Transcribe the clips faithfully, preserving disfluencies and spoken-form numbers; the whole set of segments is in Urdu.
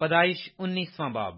پیدائش انیسواں باب۔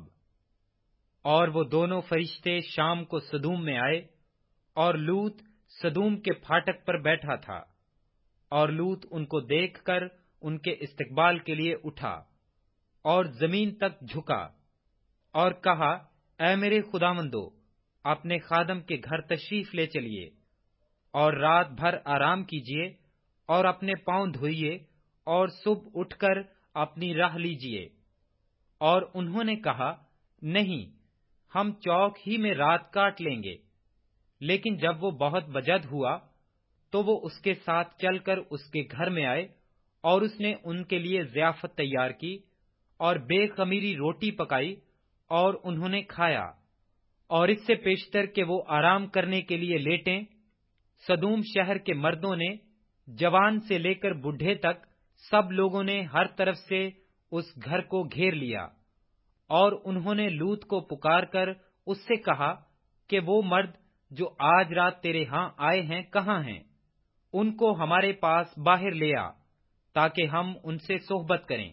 اور وہ دونوں فرشتے شام کو سدوم میں آئے، اور لوط سدوم کے پھاٹک پر بیٹھا تھا، اور لوط ان کو دیکھ کر ان کے استقبال کے لیے اٹھا اور زمین تک جھکا اور کہا، اے میرے خداوندو، اپنے خادم کے گھر تشریف لے چلیے اور رات بھر آرام کیجیے اور اپنے پاؤں دھوئیے اور صبح اٹھ کر اپنی راہ لیجیے۔ اور انہوں نے کہا، نہیں، ہم چوک ہی میں رات کاٹ لیں گے۔ لیکن جب وہ بہت بجد ہوا تو وہ اس کے ساتھ چل کر اس کے گھر میں آئے، اور اس نے ان کے لیے ضیافت تیار کی اور بے خمیری روٹی پکائی، اور انہوں نے کھایا۔ اور اس سے پیشتر کہ وہ آرام کرنے کے لیے لیٹیں، سدوم شہر کے مردوں نے، جوان سے لے کر بوڑھے تک، سب لوگوں نے ہر طرف سے اس گھر کو گھیر لیا، اور انہوں نے لوط کو پکار کر اس سے کہا کہ وہ مرد جو آج رات تیرے ہاں آئے ہیں کہاں ہیں؟ ان کو ہمارے پاس باہر لے آ تاکہ ہم ان سے صحبت کریں۔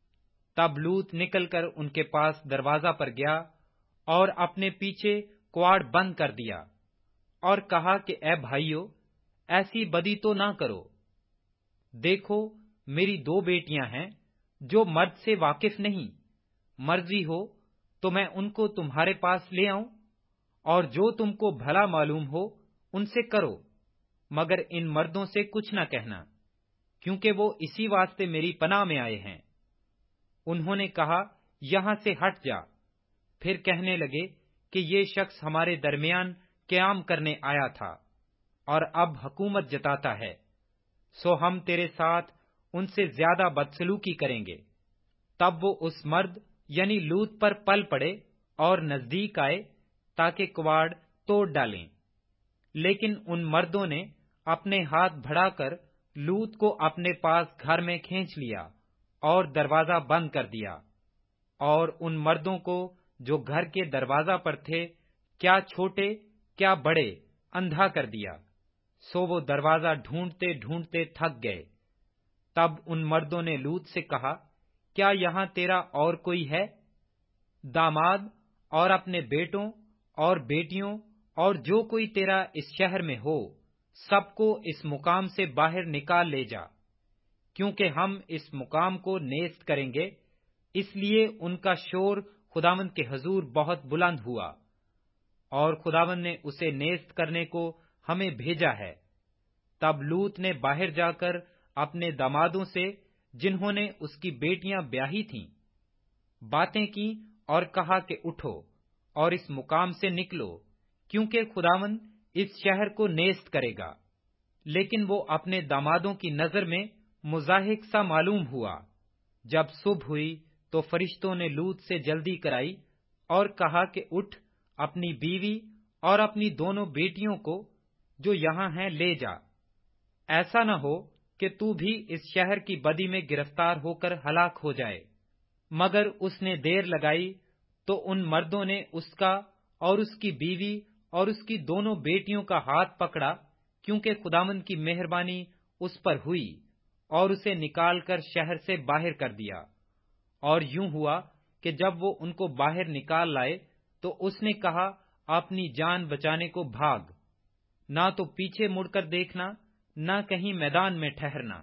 تب لوط نکل کر ان کے پاس دروازہ پر گیا اور اپنے پیچھے کواڑ بند کر دیا، اور کہا کہ اے بھائیو، ایسی بدی تو نہ کرو۔ دیکھو، میری دو بیٹیاں ہیں جو مرد سے واقف نہیں، مرضی ہو تو میں ان کو تمہارے پاس لے آؤں، اور جو تم کو بھلا معلوم ہو ان سے کرو، مگر ان مردوں سے کچھ نہ کہنا، کیونکہ وہ اسی واسطے میری پناہ میں آئے ہیں۔ انہوں نے کہا، یہاں سے ہٹ جا۔ پھر کہنے لگے کہ یہ شخص ہمارے درمیان قیام کرنے آیا تھا اور اب حکومت جتاتا ہے، سو ہم تیرے ساتھ ان سے زیادہ بدسلوکی کریں گے۔ تب وہ اس مرد یعنی لوط پر پل پڑے اور نزدیک آئے تاکہ کواڑ توڑ ڈالیں، لیکن ان مردوں نے اپنے ہاتھ بڑھا کر لوط کو اپنے پاس گھر میں کھینچ لیا اور دروازہ بند کر دیا، اور ان مردوں کو جو گھر کے دروازہ پر تھے، کیا چھوٹے کیا بڑے، اندھا کر دیا، سو وہ دروازہ ڈھونڈتے ڈھونڈتے تھک گئے۔ تب ان مردوں نے لوط سے کہا، کیا یہاں تیرا اور کوئی ہے؟ داماد اور اپنے بیٹوں اور بیٹیوں اور جو کوئی تیرا اس شہر میں ہو، سب کو اس مقام سے باہر نکال لے جا، کیونکہ ہم اس مقام کو نیست کریں گے۔ اس لیے ان کا شور خداوند کے حضور بہت بلند ہوا، اور خداوند نے اسے نیست کرنے کو ہمیں بھیجا ہے۔ تب لوط نے باہر جا کر اپنے دامادوں سے، جنہوں نے اس کی بیٹیاں بیاہی تھیں، باتیں کی اور کہا کہ اٹھو اور اس مقام سے نکلو، کیونکہ خداوند اس شہر کو نیست کرے گا۔ لیکن وہ اپنے دامادوں کی نظر میں مضاحک سا معلوم ہوا۔ جب صبح ہوئی تو فرشتوں نے لوط سے جلدی کرائی اور کہا کہ اٹھ، اپنی بیوی اور اپنی دونوں بیٹیوں کو جو یہاں ہیں لے جا، ایسا نہ ہو کہ تو بھی اس شہر کی بدی میں گرفتار ہو کر ہلاک ہو جائے۔ مگر اس نے دیر لگائی تو ان مردوں نے اس کا اور اس کی بیوی اور اس کی دونوں بیٹیوں کا ہاتھ پکڑا، کیونکہ خداوند کی مہربانی اس پر ہوئی، اور اسے نکال کر شہر سے باہر کر دیا۔ اور یوں ہوا کہ جب وہ ان کو باہر نکال لائے تو اس نے کہا، اپنی جان بچانے کو بھاگ، نہ تو پیچھے مڑ کر دیکھنا، نہ کہیں میدان میں ٹھہرنا،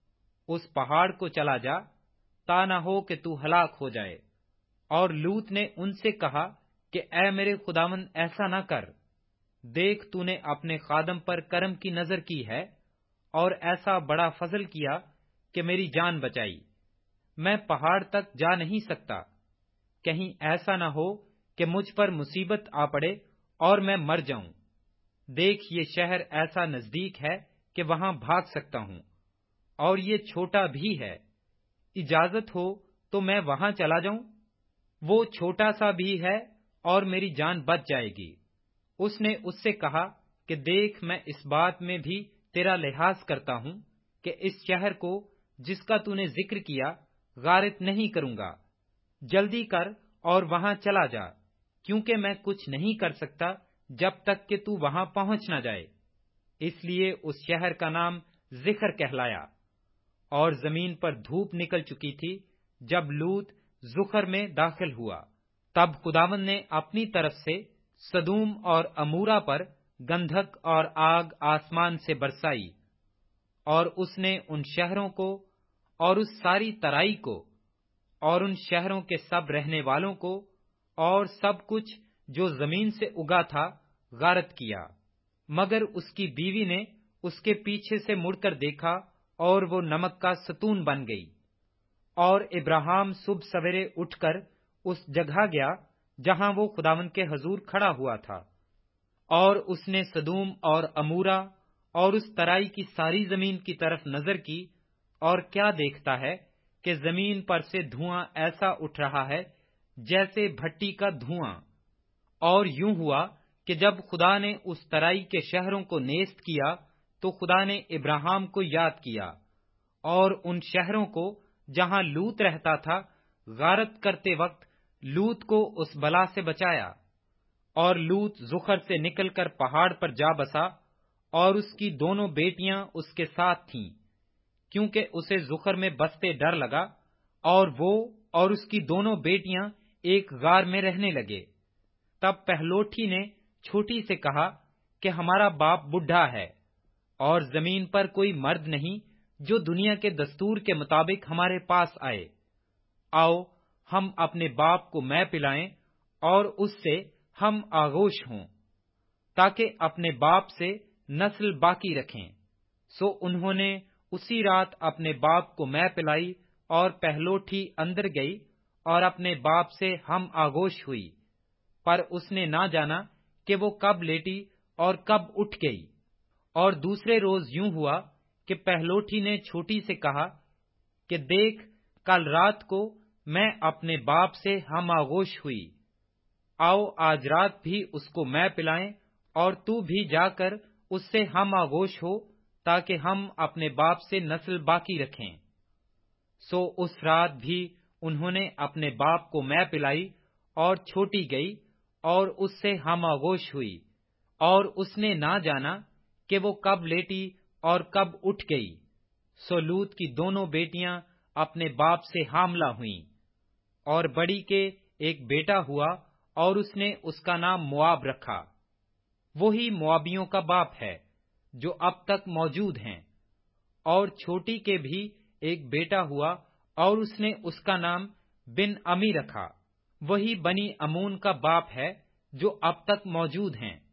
اس پہاڑ کو چلا جا، تا نہ ہو کہ تو ہلاک ہو جائے۔ اور لوط نے ان سے کہا کہ اے میرے خداوند، ایسا نہ کر، دیکھ تو نے اپنے خادم پر کرم کی نظر کی ہے اور ایسا بڑا فضل کیا کہ میری جان بچائی۔ میں پہاڑ تک جا نہیں سکتا، کہیں ایسا نہ ہو کہ مجھ پر مصیبت آ پڑے اور میں مر جاؤں۔ دیکھ، یہ شہر ایسا نزدیک ہے کہ وہاں بھاگ سکتا ہوں، اور یہ چھوٹا بھی ہے، اجازت ہو تو میں وہاں چلا جاؤں۔ وہ چھوٹا سا بھی ہے اور میری جان بچ جائے گی۔ اس نے اس سے کہا کہ دیکھ، میں اس بات میں بھی تیرا لحاظ کرتا ہوں کہ اس شہر کو جس کا تو نے ذکر کیا غارت نہیں کروں گا۔ جلدی کر اور وہاں چلا جا، کیونکہ میں کچھ نہیں کر سکتا جب تک کہ تو وہاں پہنچ نہ جائے۔ اس لیے اس شہر کا نام ذکر کہلایا۔ اور زمین پر دھوپ نکل چکی تھی جب لوط زخر میں داخل ہوا۔ تب خداوند نے اپنی طرف سے سدوم اور امورا پر گندھک اور آگ آسمان سے برسائی، اور اس نے ان شہروں کو اور اس ساری ترائی کو اور ان شہروں کے سب رہنے والوں کو اور سب کچھ جو زمین سے اگا تھا غارت کیا۔ مگر اس کی بیوی نے اس کے پیچھے سے مڑ کر دیکھا اور وہ نمک کا ستون بن گئی۔ اور ابراہیم صبح سویرے اٹھ کر اس جگہ گیا جہاں وہ خداوند کے حضور کھڑا ہوا تھا، اور اس نے سدوم اور امورا اور اس ترائی کی ساری زمین کی طرف نظر کی، اور کیا دیکھتا ہے کہ زمین پر سے دھواں ایسا اٹھ رہا ہے جیسے بھٹی کا دھواں۔ اور یوں ہوا کہ جب خدا نے اس ترائی کے شہروں کو نیست کیا تو خدا نے ابراہیم کو یاد کیا، اور ان شہروں کو جہاں لوط رہتا تھا غارت کرتے وقت لوط کو اس بلا سے بچایا۔ اور لوط زخر سے نکل کر پہاڑ پر جا بسا، اور اس کی دونوں بیٹیاں اس کے ساتھ تھیں، کیونکہ اسے زخر میں بستے ڈر لگا، اور وہ اور اس کی دونوں بیٹیاں ایک غار میں رہنے لگے۔ تب پہلوٹھی نے چھوٹی سے کہا کہ ہمارا باپ بڈھا ہے، اور زمین پر کوئی مرد نہیں جو دنیا کے دستور کے مطابق ہمارے پاس آئے۔ آؤ ہم اپنے باپ کو مے پلائیں اور اس سے ہم آغوش ہوں، تاکہ اپنے باپ سے نسل باقی رکھیں۔ سو انہوں نے اسی رات اپنے باپ کو مے پلائی، اور پہلوٹھی اندر گئی اور اپنے باپ سے ہم آغوش ہوئی، پر اس نے نہ جانا کہ وہ کب لیٹی اور کب اٹھ گئی۔ اور دوسرے روز یوں ہوا کہ پہلوٹھی نے چھوٹی سے کہا کہ دیکھ، کل رات کو میں اپنے باپ سے ہم آغوش ہوئی، آؤ آج رات بھی اس کو مے پلائیں، اور تو بھی جا کر اس سے ہم آغوش ہو، تاکہ ہم اپنے باپ سے نسل باقی رکھیں۔ سو اس رات بھی انہوں نے اپنے باپ کو مے پلائی، اور چھوٹی گئی اور اس سے ہم آغوش ہوئی، اور اس نے نہ جانا کہ وہ کب لیٹی اور کب اٹھ گئی۔ سو لوط کی دونوں بیٹیاں اپنے باپ سے حاملہ ہوئیں، اور بڑی کے ایک بیٹا ہوا، اور اس نے اس کا نام مواب رکھا۔ وہی موابیوں کا باپ ہے جو اب تک موجود ہیں۔ اور چھوٹی کے بھی ایک بیٹا ہوا، اور اس نے اس کا نام بن امی رکھا۔ وہی بنی امون کا باپ ہے جو اب تک موجود ہیں۔